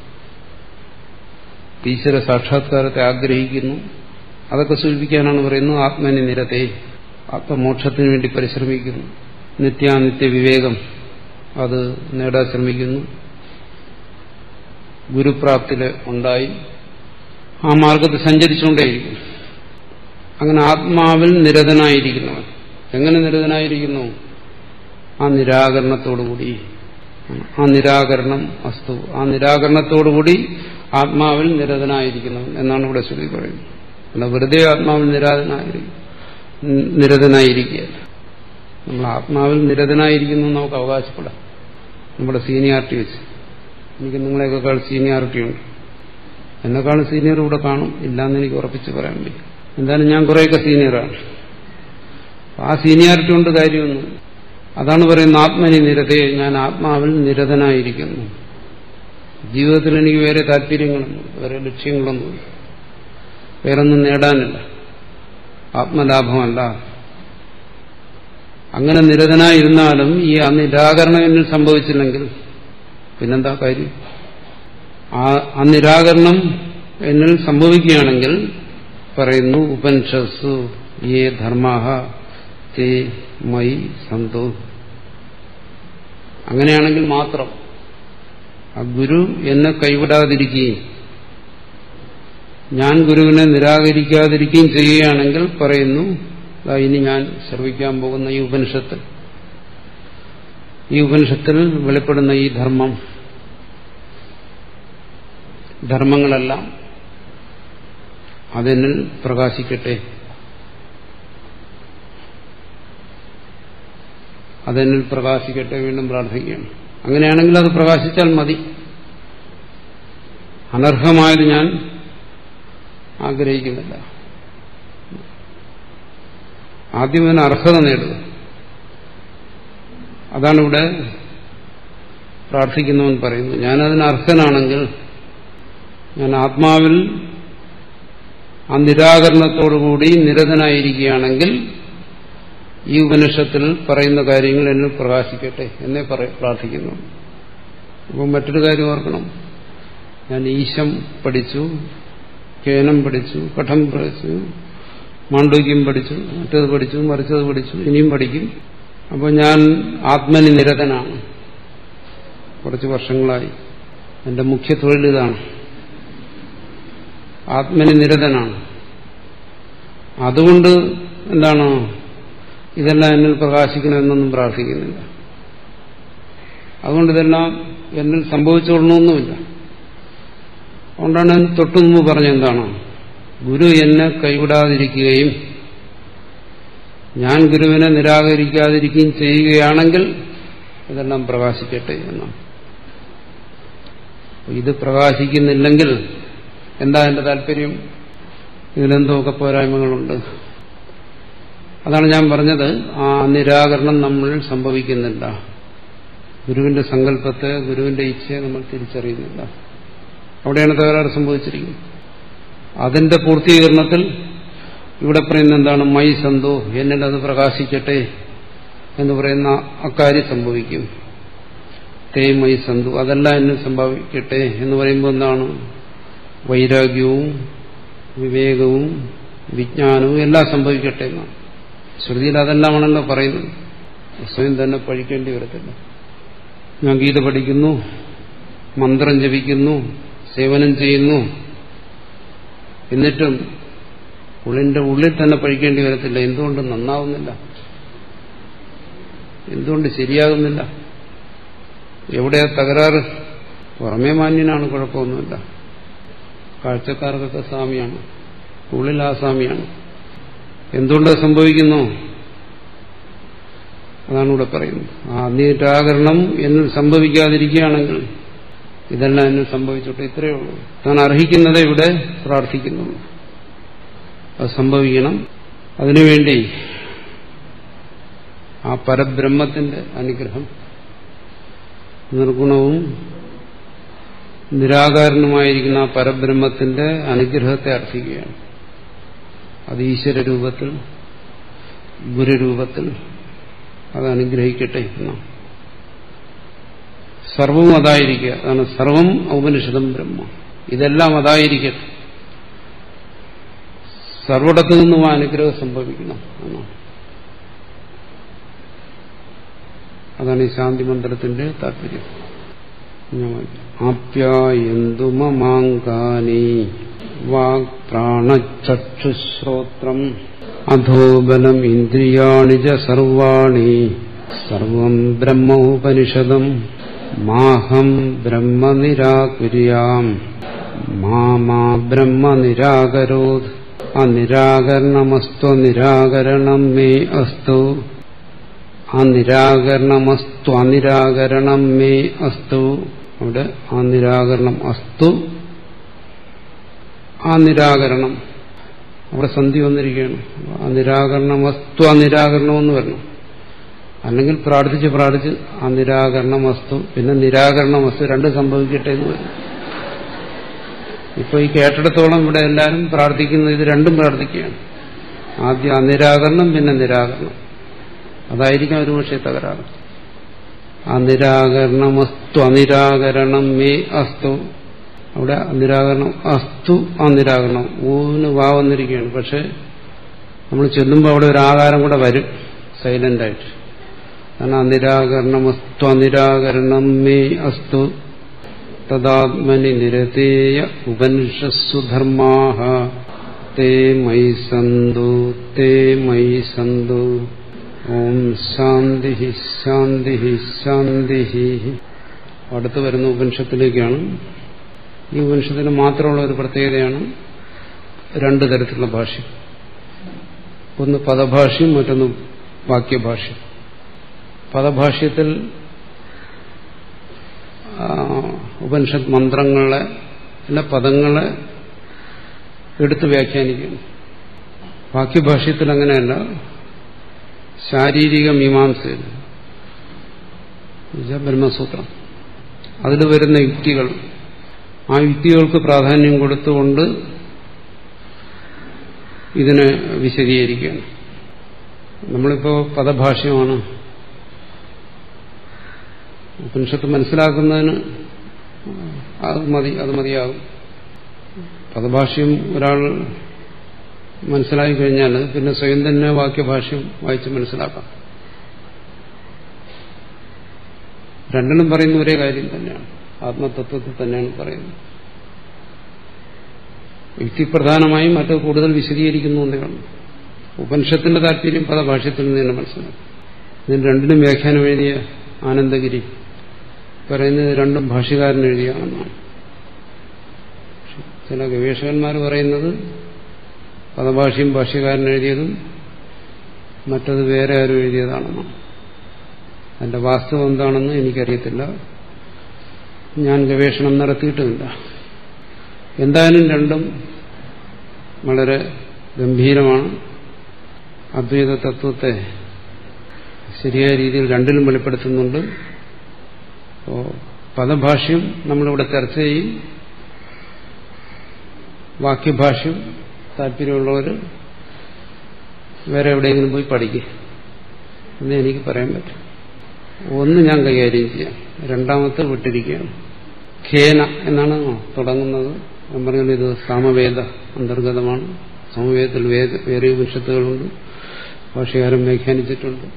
ഈശ്വര സാക്ഷാത്കാരത്തെ ആഗ്രഹിക്കുന്നു. അതൊക്കെ സൂചിപ്പിക്കാനാണ് പറയുന്നത് ആത്മനി നിരതേ. ആത്മമോക്ഷത്തിന് വേണ്ടി പരിശ്രമിക്കുന്നു, നിത്യാനിത്യ വിവേകം അത് നേടാൻ ശ്രമിക്കുന്നു, ഗുരുപ്രാപ്തില് ഉണ്ടായി ആ മാർഗത്തിൽ സഞ്ചരിച്ചുകൊണ്ടേയിരിക്കുന്നു. അങ്ങനെ ആത്മാവിൽ നിരതനായിരിക്കുന്നവൻ എങ്ങനെ നിരതനായിരിക്കുന്നു? ആ നിരാകരണത്തോടുകൂടി. ആ നിരാകരണം അസ്തു, ആ നിരാകരണത്തോടുകൂടി ആത്മാവിൽ നിരതനായിരിക്കുന്നവൻ എന്നാണ് ഇവിടെ ശ്രുതി പറയുന്നത്. അല്ല വെറുതെ ആത്മാവിൽ നിരാതനായിരിക്കും നിരതനായിരിക്കുകയല്ല. നമ്മൾ ആത്മാവിൽ നിരതനായിരിക്കുന്നു നമുക്ക് അവകാശപ്പെടാം, നമ്മുടെ സീനിയാരിറ്റി വെച്ച്. എനിക്ക് നിങ്ങളെക്കാൾ സീനിയാരിറ്റി ഉണ്ട്, എന്നെക്കാളും സീനിയർ ഇവിടെ കാണും, ഇല്ലാന്ന് എനിക്ക് ഉറപ്പിച്ച് പറയാൻ പറ്റും. എന്തായാലും ഞാൻ കുറേയൊക്കെ സീനിയറാണ്. ആ സീനിയാരിറ്റി കൊണ്ട് കാര്യമൊന്നും. അതാണ് പറയുന്നത് ആത്മനി നിരതേ, ഞാൻ ആത്മാവിൽ നിരതനായിരിക്കുന്നു. ജീവിതത്തിൽ എനിക്ക് വേറെ താല്പര്യങ്ങളൊന്നും വേറെ ലക്ഷ്യങ്ങളൊന്നും വേറൊന്നും നേടാനില്ല, ആത്മലാഭമല്ല. അങ്ങനെ നിരതനായിരുന്നാലും ഈ ആ നിരാകരണം എന്നിൽ സംഭവിച്ചില്ലെങ്കിൽ പിന്നെന്താ കാര്യം? ആ നിരാകരണം എന്നിൽ സംഭവിക്കുകയാണെങ്കിൽ പറയുന്നു ഉപനിഷത്സു യേ ധർമാഹ തേ മയി സന്തോ. അങ്ങനെയാണെങ്കിൽ മാത്രം ആ ഗുരു എന്നെ കൈവിടാതിരിക്കുകയും ഞാൻ ഗുരുവിനെ നിരാകരിക്കാതിരിക്കുകയും ചെയ്യുകയാണെങ്കിൽ പറയുന്നു ഇനി ഞാൻ ശ്രവിക്കാൻ പോകുന്ന ഈ ഉപനിഷത്ത്, ഈ ഉപനിഷത്തിൽ വെളിപ്പെടുന്ന ഈ ധർമ്മം ധർമ്മങ്ങളെല്ലാം അതെന്നിൽ പ്രകാശിക്കട്ടെ, അതെന്നിൽ പ്രകാശിക്കട്ടെ. വീണ്ടും പ്രാർത്ഥിക്കുകയാണ്. അങ്ങനെയാണെങ്കിൽ അത് പ്രകാശിച്ചാൽ മതി. അനർഹമായത് ഞാൻ ആഗ്രഹിക്കുന്നില്ല. ആദ്യം അതിന് അർഹത നേടുക, അതാണ് ഇവിടെ പ്രാർത്ഥിക്കുന്നവൻ പറയുന്നത്. ഞാനതിന് അർഹനാണെങ്കിൽ, ഞാൻ ആത്മാവിൽ ആ നിരാകരണത്തോടുകൂടി നിരതനായിരിക്കുകയാണെങ്കിൽ ഈ ഉപനിഷത്തിൽ പറയുന്ന കാര്യങ്ങൾ എന്നിൽ പ്രകാശിക്കട്ടെ എന്നേ പ്രാർത്ഥിക്കുന്നു. അപ്പം മറ്റൊരു കാര്യം ഓർക്കണം, ഞാൻ ഈശം പഠിച്ചു, കേനം പഠിച്ചു, കഠം പഠിച്ചു, മാണ്ഡൂക്യം പഠിച്ചു, മറ്റേത് പഠിച്ചു, മറിച്ചത് പഠിച്ചു, ഇനിയും പഠിക്കും. അപ്പോൾ ഞാൻ ആത്മനി നിരതനാണ്. കുറച്ച് വർഷങ്ങളായി എന്റെ മുഖ്യ തൊഴിൽ ഇതാണ്, ആത്മനി നിരതനാണ്. അതുകൊണ്ട് എന്താണ് ഇതെല്ലാം എന്നിൽ പ്രകാശിക്കണമെന്നൊന്നും പ്രാർത്ഥിക്കുന്നില്ല. അതുകൊണ്ട് ഇതെല്ലാം എന്നിൽ സംഭവിച്ചുകൊള്ളണമെന്നുമില്ല. അതുകൊണ്ടാണ് തൊട്ടു മുമ്പ് പറഞ്ഞെന്താണ്, ഗുരു എന്നെ കൈവിടാതിരിക്കുകയും ഞാൻ ഗുരുവിനെ നിരാകരിക്കാതിരിക്കുകയും ചെയ്യുകയാണെങ്കിൽ ഇതെല്ലാം പ്രകാശിക്കട്ടെ എന്നാണ്. ഇത് പ്രകാശിക്കുന്നില്ലെങ്കിൽ എന്താ എന്റെ താല്പര്യം? ഇതിലെന്തോക്കെ പോരായ്മകളുണ്ട്. അതാണ് ഞാൻ പറഞ്ഞത്, ആ നിരാകരണം നമ്മളിൽ സംഭവിക്കുന്നില്ല. ഗുരുവിന്റെ സങ്കല്പത്തെ, ഗുരുവിന്റെ ഇച്ഛയെ നമ്മൾ തിരിച്ചറിയുന്നില്ല. അവിടെയാണ് തകരാറ് സംഭവിച്ചിരിക്കുന്നത്. അതിന്റെ പൂർത്തീകരണത്തിൽ ഇവിടെ പറയുന്ന എന്താണ്? മൈ സന്തോ, എന്നിൽ അത് പ്രകാശിക്കട്ടെ എന്ന് പറയുന്ന അക്കാര്യം സംഭവിക്കും. തേ മൈ സന്തു, അതെല്ലാം എന്നിൽ സംഭവിക്കട്ടെ എന്ന് പറയുമ്പോൾ എന്താണ്? വൈരാഗ്യവും വിവേകവും വിജ്ഞാനവും എല്ലാം സംഭവിക്കട്ടെ എന്നാണ്. ശ്രുതിയിൽ അതെല്ലാമാണല്ലോ പറയുന്നത്. സ്വയം തന്നെ പഴിക്കേണ്ടി വരത്തില്ല. ഞാൻ ഗീത പഠിക്കുന്നു, മന്ത്രം ജപിക്കുന്നു, സേവനം ചെയ്യുന്നു, എന്നിട്ടും ഉള്ളിന്റെ ഉള്ളിൽ തന്നെ പഴിക്കേണ്ടി വരത്തില്ല. എന്തുകൊണ്ട് നന്നാവുന്നില്ല? എന്തുകൊണ്ട് ശരിയാകുന്നില്ല? എവിടെയാ തകരാറ്? പുറമേ മാന്യനാണ്, കുഴപ്പമൊന്നുമില്ല. കാഴ്ചക്കാർക്കൊക്കെ സ്വാമിയാണ്, ഉള്ളിൽ ആ സ്വാമിയാണ്. എന്തുകൊണ്ട് സംഭവിക്കുന്നു? അതാണ് ഇവിടെ പറയുന്നത്. ആ നിരാകരണം എന്നിൽ സംഭവിക്കാതിരിക്കുകയാണെങ്കിൽ ഇതെല്ലാം എന്നിൽ സംഭവിച്ചോട്ടെ, ഇത്രയേ ഉള്ളൂ. താൻ അർഹിക്കുന്നതേ ഇവിടെ പ്രാർത്ഥിക്കുന്നുള്ളൂ. അത് സംഭവിക്കണം. അതിനുവേണ്ടി ആ പരബ്രഹ്മത്തിന്റെ അനുഗ്രഹം, നിർഗുണവും നിരാകാരനുമായിരിക്കുന്ന ആ പരബ്രഹ്മത്തിന്റെ അനുഗ്രഹത്തെ അർത്ഥിക്കുകയാണ്. അത് ഈശ്വര രൂപത്തിൽ, ഗുരുരൂപത്തിൽ അത് അനുഗ്രഹിക്കട്ടെ എന്നാണ്. സർവവും അതായിരിക്കുക. അതാണ് സർവം ഔപനിഷദം ബ്രഹ്മ. ഇതെല്ലാം അതായിരിക്കട്ടെ. സർവടത്തു നിന്നും ആ അനുഗ്രഹം സംഭവിക്കണം എന്നാണ്. അതാണ് ഈ ശാന്തി മന്ത്രത്തിന്റെ താല്പര്യം. ആപ്യായന്തു മമാങ്കാനി വാക് പ്രാണചക്ഷുശ്രോത്രം അധോബലം ഇന്ദ്രിയാണി ച സർവാണി സർവം ബ്രഹ്മോപനിഷദം മാഹം ബ്രഹ്മ നിരാകുര്യാം മാ ബ്രഹ്മ നിരാകരോത് അനിരാകരണമസ്തു നിരാകരണം മേ അസ്തു അനിരാകരണമസ്തു അനിരാകരണം മേ അസ്തു. അവിടെ അനിരാകരണം അസ്തു, ആ നിരാകരണം അവിടെ സന്ധി വന്നിരിക്കുകയാണ്. അനിരാകരണമസ്തു അനിരാകരണമെന്ന് വരണം. അല്ലെങ്കിൽ പ്രാർത്ഥിച്ച് പ്രാർത്ഥിച്ച് അനിരാകരണമസ്തു പിന്നെ നിരാകരണമസ്തു രണ്ടും സംഭവിക്കട്ടെ എന്ന് വരും. ഇപ്പൊ ഈ കേട്ടിടത്തോളം ഇവിടെ എല്ലാവരും പ്രാർത്ഥിക്കുന്നത് ഇത് രണ്ടും പ്രാർത്ഥിക്കുകയാണ്. ആദ്യം അനിരാകരണം പിന്നെ നിരാകരണം. അതായിരിക്കാം ഒരു പക്ഷേ തകരാറ്. അനിരാകരണമസ്തു അനിരാകരണം മേ അസ്തു. അവിടെ നിരാകരണം അസ്തു അനിരാകരണം ഊന്ന് വാ വന്നിരിക്കുകയാണ്. പക്ഷെ നമ്മൾ ചെല്ലുമ്പോൾ അവിടെ ഒരു ആകാരം കൂടെ വരും സൈലന്റായിട്ട്. കാരണം അനിരാകരണമസ്തു അനിരാകരണം മേ അസ്തു തദാത്മനി നിരതേയ ഉപനിഷസ്സു ധർമാഃ തേ മയി സന്തു തേ മയി സന്തു. ഓം ശാന്തി ശാന്തി ശാന്തി. അടുത്ത് വരുന്ന ഉപനിഷത്തിലേക്കാണ്. ഈ ഉപനിഷത്തിന് മാത്രമുള്ള ഒരു പ്രത്യേകതയാണ് രണ്ടു തരത്തിലുള്ള ഭാഷ്യം. ഒന്ന് പദഭാഷ്യം, മറ്റൊന്ന് വാക്യഭാഷ്യം. പദഭാഷ്യത്തിൽ ഉപനിഷത്ത് മന്ത്രങ്ങളെ അല്ല പദങ്ങളെ എടുത്ത് വ്യാഖ്യാനിക്കുന്നു. വാക്യഭാഷ്യത്തിൽ അങ്ങനെയല്ല. ശാരീരിക മീമാംസയിൽ ബ്രഹ്മസൂത്രം അതിൽ വരുന്ന യുക്തികൾ, ആ യുക്തികൾക്ക് പ്രാധാന്യം കൊടുത്തുകൊണ്ട് ഇതിനെ വിശദീകരിക്കുകയാണ്. നമ്മളിപ്പോ പദഭാഷ്യമാണ് ഉപനിഷത്ത് മനസ്സിലാക്കുന്നതിന് അത് മതി അത് മതിയാകും. പദഭാഷ്യം ഒരാൾ മനസ്സിലാക്കി കഴിഞ്ഞാൽ പിന്നെ സ്വയം തന്നെ വാക്യഭാഷ്യം വായിച്ച് മനസ്സിലാക്കാം. രണ്ടിനും പറയുന്ന ഒരേ കാര്യം തന്നെയാണ്, ആത്മതത്വത്തിൽ തന്നെയാണ് പറയുന്നത്. യുക്തിപ്രധാനമായും മറ്റു കൂടുതൽ വിശദീകരിക്കുന്നു എന്നതാണ്. ഉപനിഷത്തിന്റെ താല്പര്യം പദഭാഷ്യത്തിൽ നിന്ന് തന്നെ മനസ്സിലാക്കും. ഇതിന് രണ്ടിനും വ്യാഖ്യാനം എഴുതിയ ആനന്ദഗിരി പറയുന്നത് രണ്ടും ഭാഷ്യകാരൻ എഴുതിയാണെന്നാണ്. ചില ഗവേഷകന്മാർ പറയുന്നത് പദഭാഷ്യം ഭാഷ്യകാരൻ എഴുതിയതും മറ്റത് വേറെ ആരും എഴുതിയതാണെന്നാണ്. അതിന്റെ വാസ്തവം എന്താണെന്ന് എനിക്കറിയത്തില്ല, ഞാൻ ഗവേഷണം നടത്തിയിട്ടുമില്ല. എന്തായാലും രണ്ടും വളരെ ഗംഭീരമാണ്. അദ്വൈത തത്വത്തെ ശരിയായ രീതിയിൽ രണ്ടിലും വെളിപ്പെടുത്തുന്നുണ്ട്. അപ്പോൾ പദഭാഷ്യം നമ്മളിവിടെ ചർച്ച ചെയ്യും. വാക്യഭാഷ്യം താല്പര്യമുള്ളവർ വേറെ എവിടെയെങ്കിലും പോയി പഠിക്കുക എന്ന് എനിക്ക് പറയാൻ പറ്റും. ഒന്ന് ഞാൻ കൈകാര്യം ചെയ്യാം, രണ്ടാമത്തെ വിട്ടിരിക്കുകയാണ്. ഖേന എന്നാണ് തുടങ്ങുന്നത്. ഞാൻ പറഞ്ഞത് ഇത് സാമവേദ അന്തർഗതമാണ്. സമവേദത്തിൽ വേദ വേറെ ഉപനിഷത്തുകളുണ്ട്, ഭാഷ്യകാരൻ വ്യാഖ്യാനിച്ചിട്ടുണ്ട്.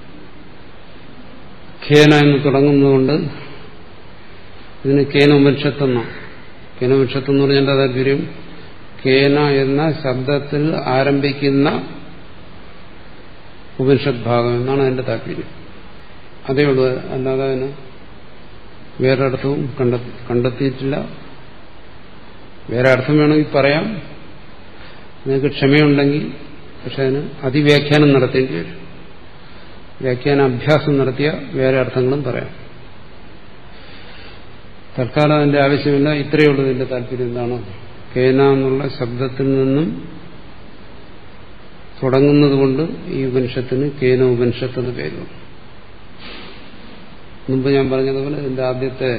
ഖേന എന്ന് തുടങ്ങുന്നതുകൊണ്ട് ഇതിന് കേന ഉപനിഷത്തെന്നാണ്. കേന ഉപനിഷത്തെന്ന് പറഞ്ഞാൽ എന്താ താല്പര്യം? കേന എന്ന ശബ്ദത്തിൽ ആരംഭിക്കുന്ന ഉപനിഷത് ഭാഗം എന്നാണ് അതിന്റെ താല്പര്യം. അതേ ഉള്ളൂ, അല്ലാതെ അതിന് വേറെ അർത്ഥവും കണ്ടെത്തിയിട്ടില്ല. വേറെ അർത്ഥം വേണമെങ്കിൽ പറയാം, നിങ്ങൾക്ക് ക്ഷമയുണ്ടെങ്കിൽ. പക്ഷെ അതിന് അതിവ്യാഖ്യാനം നടത്തേണ്ടി വരും. വ്യാഖ്യാന അഭ്യാസം നടത്തിയ വേറെ അർത്ഥങ്ങളും പറയാം. തൽക്കാലം അതിന്റെ ആവശ്യമില്ല. ഇത്രയേ ഉള്ളൂ ഇതിന്റെ താല്പര്യം. എന്താണ്? കേന എന്നുള്ള ശബ്ദത്തിൽ നിന്നും തുടങ്ങുന്നതുകൊണ്ട് ഈ ഉപനിഷത്തിന് കേന ഉപനിഷത്ത് എന്ന് പേര്. മുമ്പ് ഞാൻ പറഞ്ഞതുപോലെ ഇതിന്റെ ആദ്യത്തെ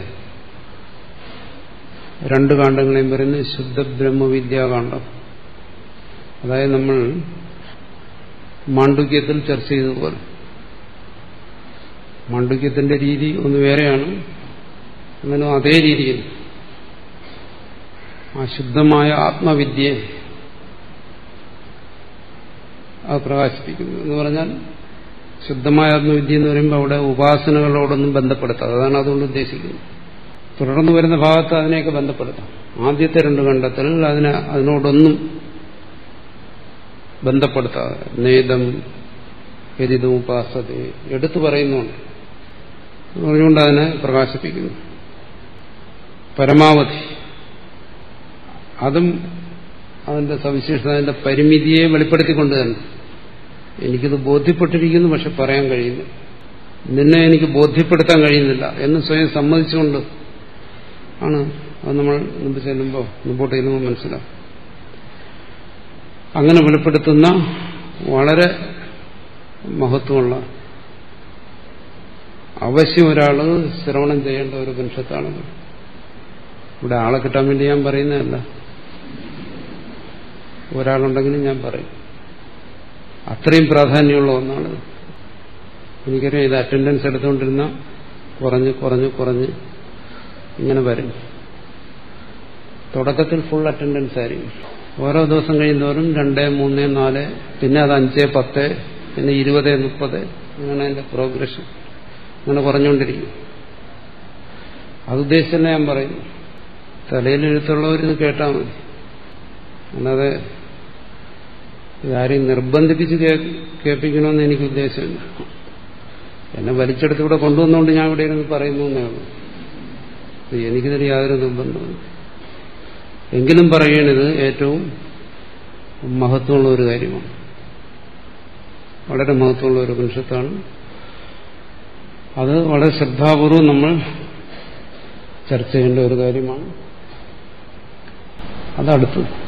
രണ്ട് കാണ്ഡങ്ങളെയും പറയുന്നത് ശുദ്ധ ബ്രഹ്മവിദ്യാകാന്ഡം. അതായത് നമ്മൾ മാണ്ഡുക്യത്തിൽ ചർച്ച ചെയ്തതുപോലെ. മാണ്ഡുക്യത്തിന്റെ രീതി ഒന്ന് വേറെയാണ്, എന്നാലും അതേ രീതിയിൽ ആ ശുദ്ധമായ ആത്മവിദ്യയെ അത് പ്രകാശിപ്പിക്കുന്നു. എന്ന് പറഞ്ഞാൽ ശുദ്ധമായ ആത്മവിദ്യ എന്ന് പറയുമ്പോൾ അവിടെ ഉപാസനകളോടൊന്നും ബന്ധപ്പെടുത്താം. അതാണ് അതുകൊണ്ട് ഉദ്ദേശിക്കുന്നത്. തുടർന്ന് വരുന്ന ഭാഗത്ത് അതിനെയൊക്കെ ബന്ധപ്പെടുത്താം. ആദ്യത്തെ രണ്ട് ഖണ്ഡത്തിൽ അതിനെ അതിനോടൊന്നും ബന്ധപ്പെടുത്താതെ നേദം ഹരിതം ഉപാസത എടുത്തു പറയുന്നുണ്ട്. അതുകൊണ്ട് അതിനെ പ്രകാശിപ്പിക്കുന്നു പരമാവധി. അതും അതിന്റെ സവിശേഷത, അതിന്റെ പരിമിതിയെ വെളിപ്പെടുത്തിക്കൊണ്ട് തന്നെ. എനിക്കിത് ബോധ്യപ്പെട്ടിരിക്കുന്നു, പക്ഷെ പറയാൻ കഴിയുന്നു. നിന്നെ എനിക്ക് ബോധ്യപ്പെടുത്താൻ കഴിയുന്നില്ല എന്ന് സ്വയം സമ്മതിച്ചുകൊണ്ട് ആണ് അത് നമ്മൾ മുമ്പ് ചെല്ലുമ്പോൾ മുമ്പോട്ട് ചെല്ലുമ്പോൾ മനസ്സിലാവും. അങ്ങനെ വെളിപ്പെടുത്തുന്ന വളരെ മഹത്വമുള്ള, അവശ്യം ഒരാൾ ശ്രവണം ചെയ്യേണ്ട ഒരു ഉപനിഷത്താണത്. ഇവിടെ ആളെ കിട്ടാൻ വേണ്ടി ഞാൻ പറയുന്നതല്ല. ഒരാളുണ്ടെങ്കിലും ഞാൻ പറയും. അത്രയും പ്രാധാന്യമുള്ള ഒന്നാണ്. എനിക്കറിയാം, ഇത് അറ്റൻഡൻസ് എടുത്തുകൊണ്ടിരുന്ന കുറഞ്ഞ് കുറഞ്ഞ് കുറഞ്ഞ് ഇങ്ങനെ വരും. തുടക്കത്തിൽ ഫുൾ അറ്റൻഡൻസ് ആയിരിക്കും. ഓരോ ദിവസം കഴിയുന്നവരും രണ്ട് മൂന്ന് നാല്, പിന്നെ അത് അഞ്ച് പത്ത്, പിന്നെ ഇരുപത് മുപ്പത്, അങ്ങനെ അതിന്റെ പ്രോഗ്രഷൻ അങ്ങനെ കുറഞ്ഞുകൊണ്ടിരിക്കും. അതുദ്ദേശിച്ച് ഞാൻ പറയും, തലയിലെഴുത്തുള്ളവരിത് കേട്ടാൽ മതി. അല്ലാതെ ഇതാരെയും നിർബന്ധിപ്പിച്ച് കേൾപ്പിക്കണമെന്ന് എനിക്ക് ഉദ്ദേശമില്ല. എന്നെ വലിച്ചെടുത്ത് ഇവിടെ കൊണ്ടുവന്നുകൊണ്ട് ഞാൻ ഇവിടെ ഇരുന്ന് പറയുന്നു എന്നേ ഉള്ളൂ. എനിക്കിതിൽ യാതൊരു നിർബന്ധവും. എങ്കിലും പറയണത് ഏറ്റവും മഹത്വമുള്ള ഒരു കാര്യമാണ്. വളരെ മഹത്വമുള്ള ഒരു ഉപനിഷത്താണ്. അത് വളരെ ശ്രദ്ധാപൂർവം നമ്മൾ ചർച്ച ചെയ്യേണ്ട ഒരു കാര്യമാണ്. അതടുത്ത്